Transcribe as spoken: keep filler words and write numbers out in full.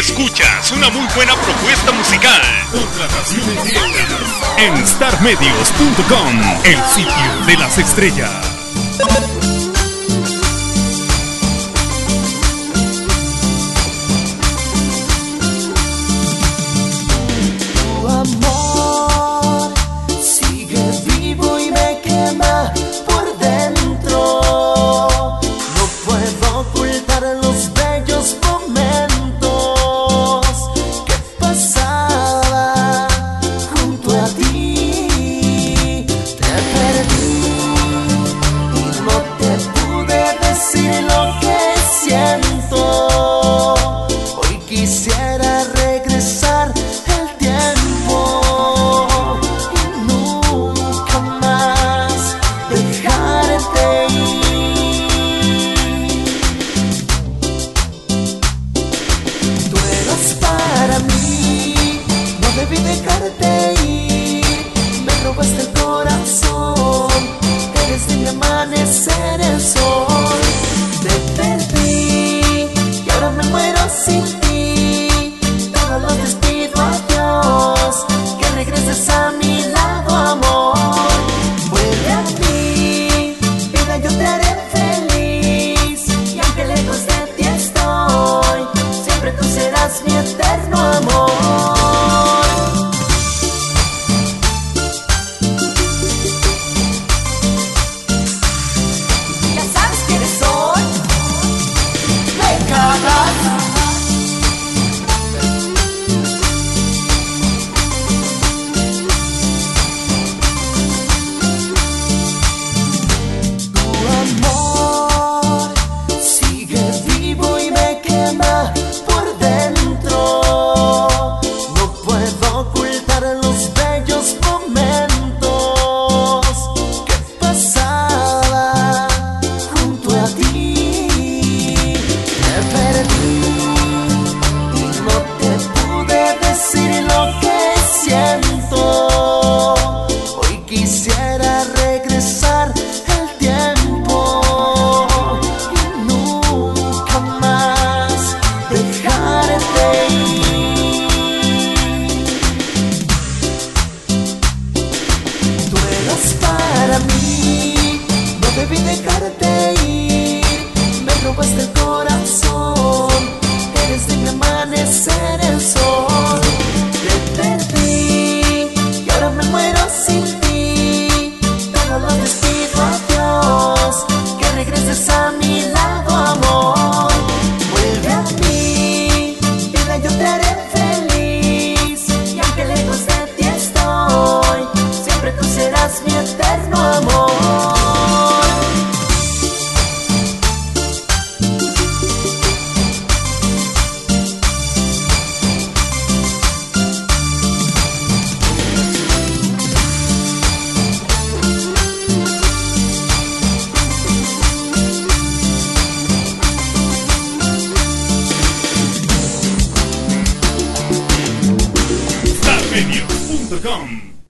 Escuchas una muy buena propuesta musical. Contrataciones directas en star medios punto com, el sitio de las estrellas. Quisiera regresar el tiempo y nunca más dejarte ir. Tú eras para mí, no debí dejarte ir. Me robaste el corazón, eres de mi amanecer el sol. Te perdí y ahora me muero sin ti. Los despido a Dios, que regreses a mí.